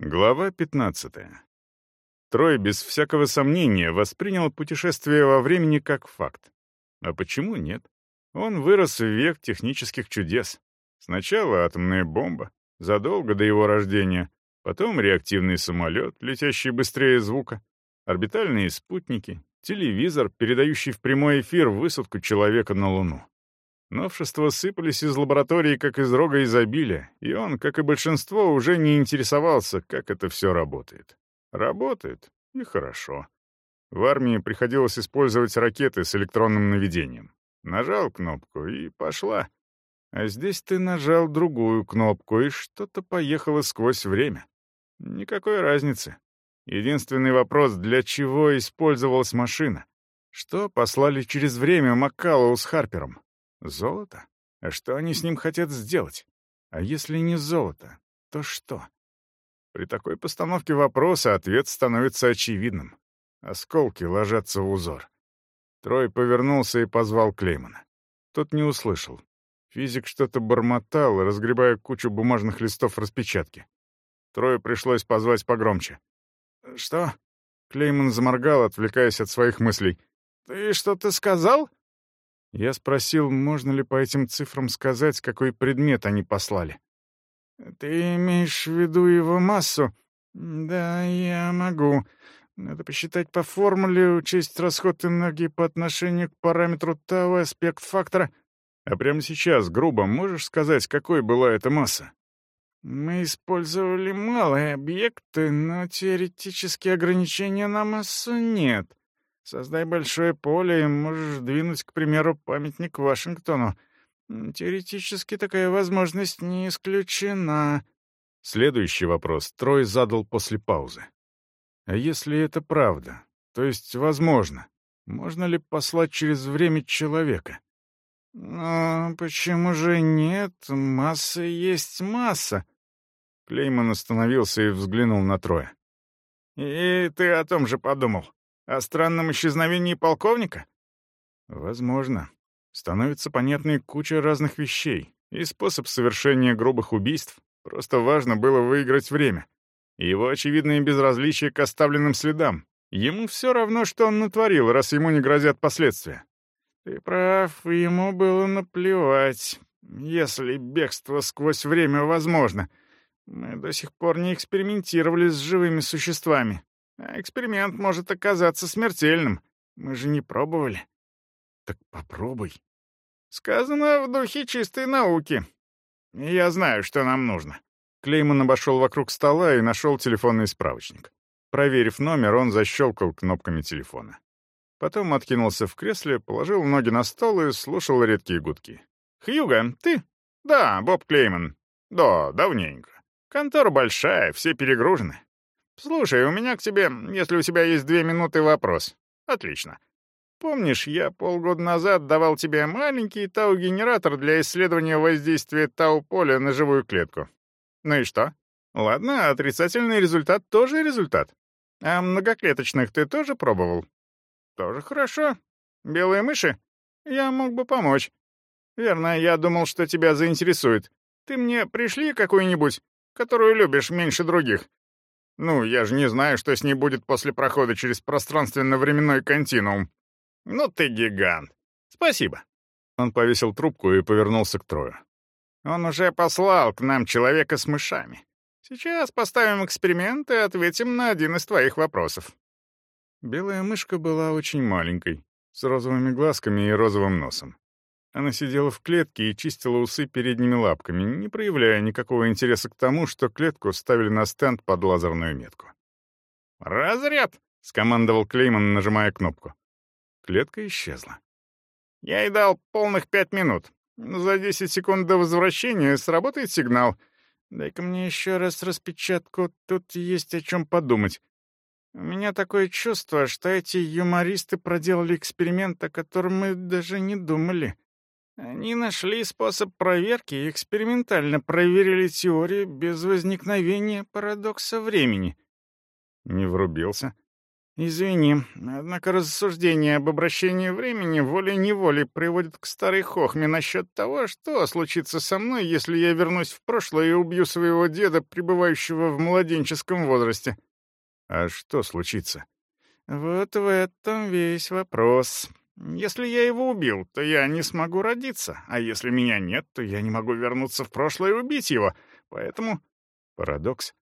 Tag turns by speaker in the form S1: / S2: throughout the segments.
S1: Глава 15. Трой без всякого сомнения воспринял путешествие во времени как факт. А почему нет? Он вырос в век технических чудес. Сначала атомная бомба, задолго до его рождения, потом реактивный самолет, летящий быстрее звука, орбитальные спутники, телевизор, передающий в прямой эфир высадку человека на Луну. Новшества сыпались из лаборатории, как из рога изобилия, и он, как и большинство, уже не интересовался, как это все работает. Работает, и хорошо. В армии приходилось использовать ракеты с электронным наведением. Нажал кнопку, и пошла. А здесь ты нажал другую кнопку, и что-то поехало сквозь время. Никакой разницы. Единственный вопрос, для чего использовалась машина? Что послали через время Маккаллоу с Харпером? Золото? А что они с ним хотят сделать? А если не золото, то что? При такой постановке вопроса ответ становится очевидным. Осколки ложатся в узор. Трой повернулся и позвал Клеймана. Тот не услышал. Физик что-то бормотал, разгребая кучу бумажных листов распечатки. Трою пришлось позвать погромче. «Что?» Клейман заморгал, отвлекаясь от своих мыслей. «Ты что-то сказал?» Я спросил, можно ли по этим цифрам сказать, какой предмет они послали. «Ты имеешь в виду его массу?» «Да, я могу. Надо посчитать по формуле, учесть расход энергии по отношению к параметру тау, аспект фактора. А прямо сейчас, грубо, можешь сказать, какой была эта масса?» «Мы использовали малые объекты, но теоретически ограничения на массу нет. Создай большое поле и можешь двинуть, к примеру, памятник Вашингтону. Теоретически такая возможность не исключена». Следующий вопрос Трой задал после паузы. «А если это правда? То есть возможно? Можно ли послать через время человека?» «Ну, почему же нет? Масса есть масса». Клейман остановился и взглянул на Троя. «И ты о том же подумал? О странном исчезновении полковника?» «Возможно. Становится понятной куча разных вещей, и способ совершения грубых убийств. Просто важно было выиграть время. И его очевидное безразличие к оставленным следам. Ему все равно, что он натворил, раз ему не грозят последствия». «Ты прав, ему было наплевать. Если бегство сквозь время возможно. Мы до сих пор не экспериментировали с живыми существами. А эксперимент может оказаться смертельным. Мы же не пробовали». «Так попробуй». «Сказано в духе чистой науки. Я знаю, что нам нужно». Клейман обошел вокруг стола и нашел телефонный справочник. Проверив номер, он защелкал кнопками телефона. Потом откинулся в кресле, положил ноги на стол и слушал редкие гудки. «Хьюго, ты?» «Да, Боб Клейман. Да, давненько. Контора большая, все перегружены. Слушай, у меня к тебе, если у тебя есть 2 минуты, вопрос. Отлично. Помнишь, я полгода назад давал тебе маленький тау-генератор для исследования воздействия тау-поля на живую клетку? Ну и что? Ладно, отрицательный результат тоже результат. А многоклеточных ты тоже пробовал? Тоже хорошо. Белые мыши? Я мог бы помочь. Верно, я думал, что тебя заинтересует. Ты мне пришли какую-нибудь, которую любишь меньше других. Ну, я же не знаю, что с ней будет после прохода через пространственно-временной континуум. Ну ты гигант. Спасибо. Он повесил трубку и повернулся к Трою. Он уже послал к нам человека с мышами. Сейчас поставим эксперимент и ответим на один из твоих вопросов. Белая мышка была очень маленькой, с розовыми глазками и розовым носом. Она сидела в клетке и чистила усы передними лапками, не проявляя никакого интереса к тому, что клетку ставили на стенд под лазерную метку. «Разряд!» — скомандовал Клейман, нажимая кнопку. Клетка исчезла. «Я ей дал полных 5 минут. За 10 секунд до возвращения сработает сигнал. Дай-ка мне еще раз распечатку, тут есть о чем подумать. У меня такое чувство, что эти юмористы проделали эксперимент, о котором мы даже не думали. Они нашли способ проверки и экспериментально проверили теорию без возникновения парадокса времени». «Не врубился?»
S2: Извини, однако рассуждение об обращении времени волей-неволей приводит к старой хохме насчет того, что случится со мной, если я вернусь в прошлое и убью своего деда, пребывающего в младенческом возрасте.
S1: А что случится?
S2: Вот в этом весь вопрос. Если я его убил, то я не смогу родиться, а если меня нет, то я не могу вернуться в прошлое и убить его. Поэтому...
S1: Парадокс.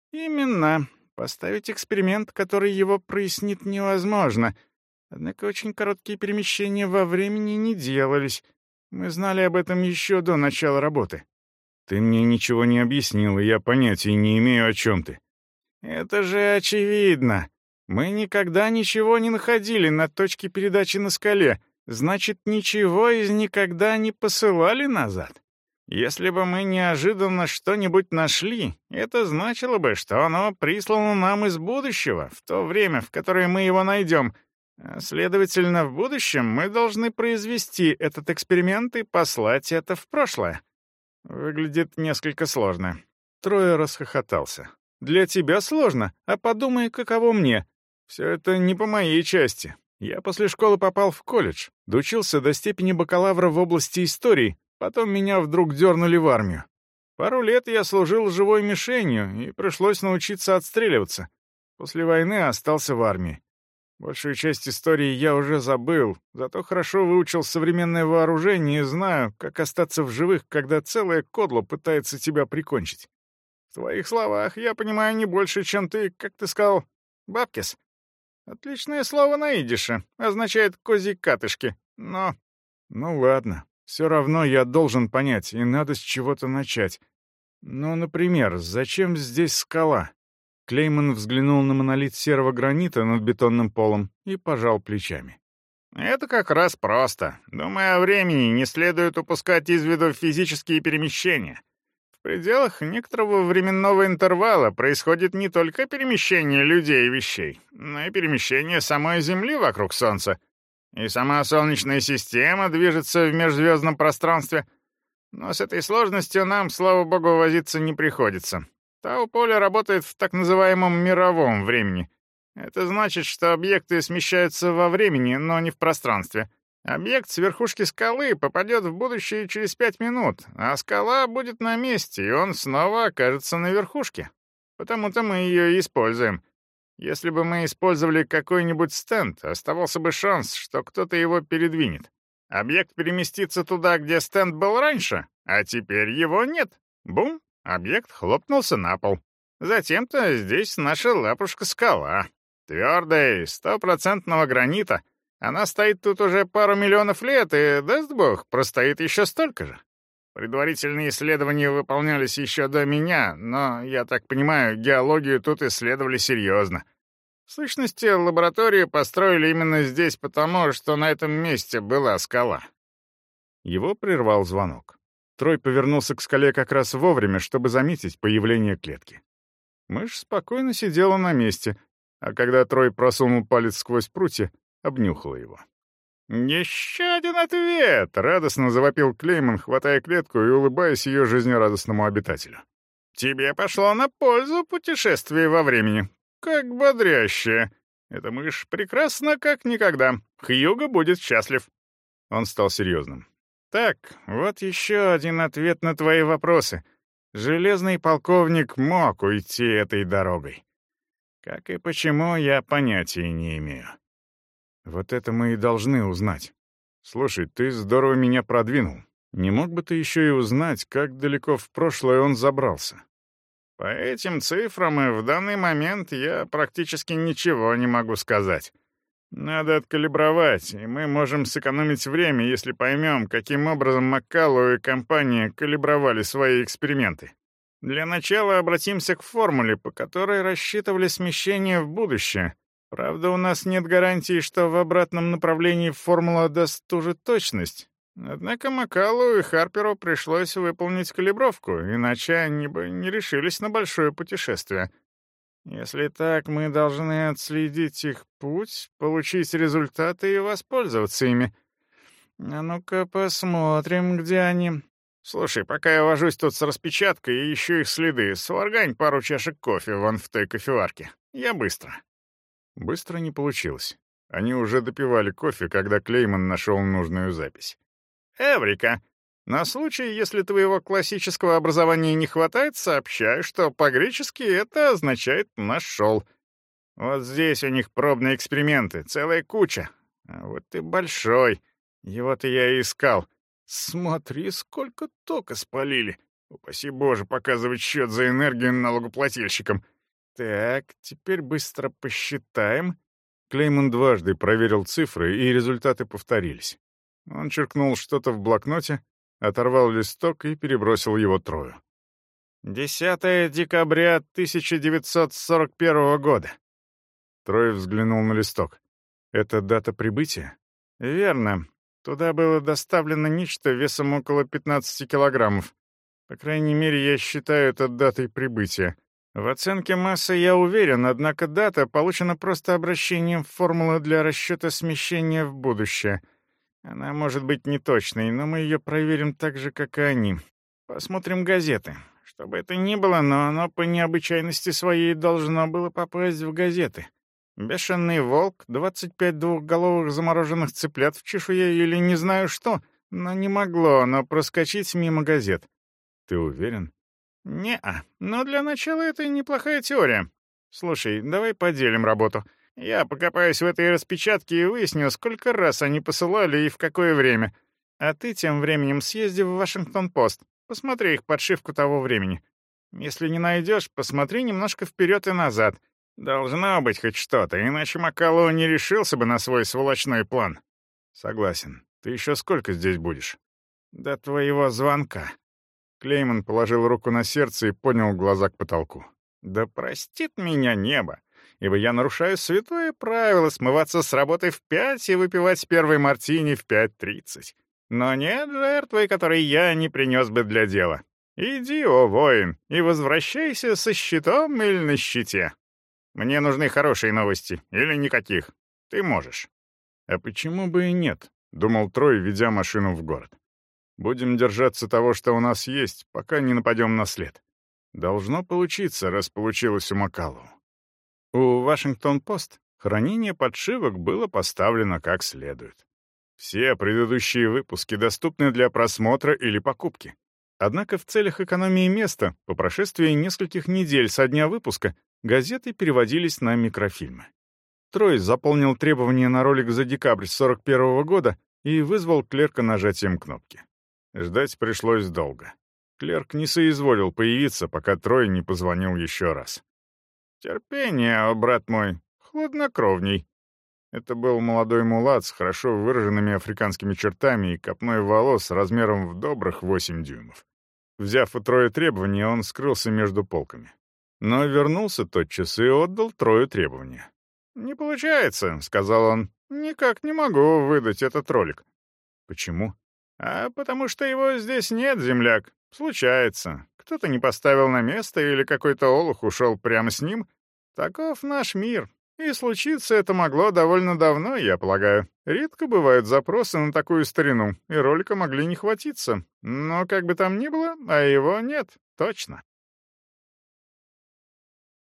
S2: Именно. Поставить эксперимент, который его прояснит, невозможно. Однако очень короткие перемещения во времени не делались. Мы знали об этом еще до начала работы.
S1: Ты мне ничего не объяснил, и я понятия не имею, о чем ты.
S2: Это же очевидно. Мы никогда ничего не находили на точке передачи на скале. Значит, ничего из никогда не посылали назад. Если бы мы неожиданно что-нибудь нашли, это значило бы, что оно прислано нам из будущего, в то время, в которое мы его найдем. А, следовательно, в будущем мы должны произвести этот эксперимент и послать это в прошлое. Выглядит несколько сложно.
S1: Трой расхохотался.
S2: Для тебя сложно, а подумай, каково мне. Все это не по моей части. Я после школы попал в колледж, доучился до степени бакалавра в области истории. Потом меня вдруг дернули в армию. Пару лет я служил живой мишенью, и пришлось научиться отстреливаться. После войны остался в армии. Большую часть истории я уже забыл, зато хорошо выучил современное вооружение и знаю, как остаться в живых, когда целое кодло пытается тебя прикончить. В твоих словах я понимаю не больше, чем ты, как ты сказал, бабкис. Отличное слово на идише, означает «козьи катышки», но...
S1: Ну ладно. Все равно я должен понять, и надо с чего-то начать. Ну, например, зачем здесь скала? Клейман взглянул на монолит серого гранита над бетонным полом и пожал плечами.
S2: Это как раз просто. Думая о времени, не следует упускать из виду физические перемещения. В пределах некоторого временного интервала происходит не только перемещение людей и вещей, но и перемещение самой Земли вокруг Солнца. И сама Солнечная система движется в межзвездном пространстве. Но с этой сложностью нам, слава богу, возиться не приходится. Тау-поле работает в так называемом мировом времени. Это значит, что объекты смещаются во времени, но не в пространстве. Объект с верхушки скалы попадет в будущее через 5 минут, а скала будет на месте, и он снова окажется на верхушке. Потому-то мы ее и используем. Если бы мы использовали какой-нибудь стенд, оставался бы шанс, что кто-то его передвинет. Объект переместится туда, где стенд был раньше, а теперь его нет. Бум! Объект хлопнулся на пол. Затем-то здесь наша лапушка-скала. Твердая, 100% гранита. Она стоит тут уже пару миллионов лет, и, даст бог, простоит еще столько же. Предварительные исследования выполнялись еще до меня, но, я так понимаю, геологию тут исследовали серьезно. В сущности, лабораторию построили именно здесь потому, что на этом месте была скала.
S1: Его прервал звонок. Трой повернулся к скале как раз вовремя, чтобы заметить появление клетки. Мышь спокойно сидела на месте, а когда Трой просунул палец сквозь прутья, обнюхала его.
S2: «Еще один ответ!» — радостно завопил Клейман, хватая клетку и улыбаясь ее жизнерадостному обитателю. «Тебе пошло на пользу путешествие во времени. Как бодрящее. Эта мышь прекрасна, как никогда. Хьюго будет счастлив».
S1: Он стал серьезным.
S2: «Так, вот еще один ответ на твои вопросы. Железный полковник мог уйти этой дорогой. Как и почему, я понятия не имею».
S1: Вот это мы и должны узнать. Слушай, ты здорово меня продвинул. Не мог бы ты еще и узнать, как далеко в прошлое он забрался?
S2: По этим цифрам и в данный момент я практически ничего не могу сказать. Надо откалибровать, и мы можем сэкономить время, если поймем, каким образом Маккаллоу и компания калибровали свои эксперименты. Для начала обратимся к формуле, по которой рассчитывали смещение в будущее. Правда, у нас нет гарантии, что в обратном направлении формула даст ту же точность. Однако Маккаллоу и Харперу пришлось выполнить калибровку, иначе они бы не решились на большое путешествие. Если так, мы должны отследить их путь, получить результаты и воспользоваться ими. А ну-ка посмотрим, где они. Слушай, пока я вожусь тут с распечаткой и ищу их следы, сваргань пару чашек кофе вон в той кофеварке. Я быстро.
S1: Быстро не получилось. Они уже допивали кофе, когда Клейман нашел нужную запись.
S2: «Эврика! На случай, если твоего классического образования не хватает, сообщаю, что по-гречески это означает «нашел». Вот здесь у них пробные эксперименты, целая куча. А вот и большой. Его-то я и искал. Смотри, сколько тока спалили. Упаси Боже, показывать счет за энергию налогоплательщикам. Так, теперь быстро посчитаем».
S1: Клейман дважды проверил цифры, и результаты повторились. Он черкнул что-то в блокноте, оторвал листок и перебросил его Трою.
S2: 10 декабря 1941 года.
S1: Трой взглянул на листок. «Это дата прибытия?»
S2: «Верно. Туда было доставлено нечто весом около 15 килограммов. По крайней мере, я считаю это датой прибытия. В оценке массы я уверен, однако дата получена просто обращением в формулу для расчета смещения в будущее. Она может быть неточной, но мы ее проверим так же, как и они. Посмотрим газеты. Что бы это ни было, но оно по необычайности своей должно было попасть в газеты. Бешеный волк, 25 двухголовых замороженных цыплят в чешуе или не знаю что, но не могло оно проскочить мимо газет».
S1: «Ты уверен?»
S2: «Не-а, но для начала это неплохая теория. Слушай, давай поделим работу. Я покопаюсь в этой распечатке и выясню, сколько раз они посылали и в какое время. А ты тем временем съезди в Вашингтон-Пост, посмотри их подшивку того времени. Если не найдешь, посмотри немножко вперед и назад. Должно быть хоть что-то, иначе Маккаллоу не решился бы на свой сволочной план».
S1: «Согласен. Ты еще сколько здесь будешь?»
S2: «До твоего звонка».
S1: Клейман положил руку на сердце и поднял глаза к потолку.
S2: «Да простит меня небо, ибо я нарушаю святое правило смываться с работы в 5 и выпивать первый мартини в 5:30. Но нет жертвы, которой я не принес бы для дела. Иди, о воин, и возвращайся со щитом или на щите. Мне нужны хорошие новости или никаких. Ты можешь».
S1: «А почему бы и нет?» — думал Трой, ведя машину в город. «Будем держаться того, что у нас есть, пока не нападем на след. Должно получиться, раз получилось у Маккаллоу». У «Вашингтон-Пост» хранение подшивок было поставлено как следует. Все предыдущие выпуски доступны для просмотра или покупки. Однако в целях экономии места, по прошествии нескольких недель со дня выпуска, газеты переводились на микрофильмы. Трой заполнил требования на ролик за декабрь 1941 года и вызвал клерка нажатием кнопки. Ждать пришлось долго. Клерк не соизволил появиться, пока Трой не позвонил еще раз.
S2: «Терпение, о, брат мой, хладнокровней».
S1: Это был молодой мулат с хорошо выраженными африканскими чертами и копной волос размером в добрых 8 дюймов. Взяв у Троя требования, он скрылся между полками. Но вернулся тотчас и отдал Трою требования.
S2: «Не получается», — сказал он. «Никак не могу выдать этот ролик».
S1: «Почему?»
S2: «А потому что его здесь нет, земляк. Случается. Кто-то не поставил на место или какой-то олух ушел прямо с ним. Таков наш мир. И случиться это могло довольно давно, я полагаю. Редко бывают запросы на такую старину, и ролика могли не хватиться. Но как бы там ни было, а его нет, точно».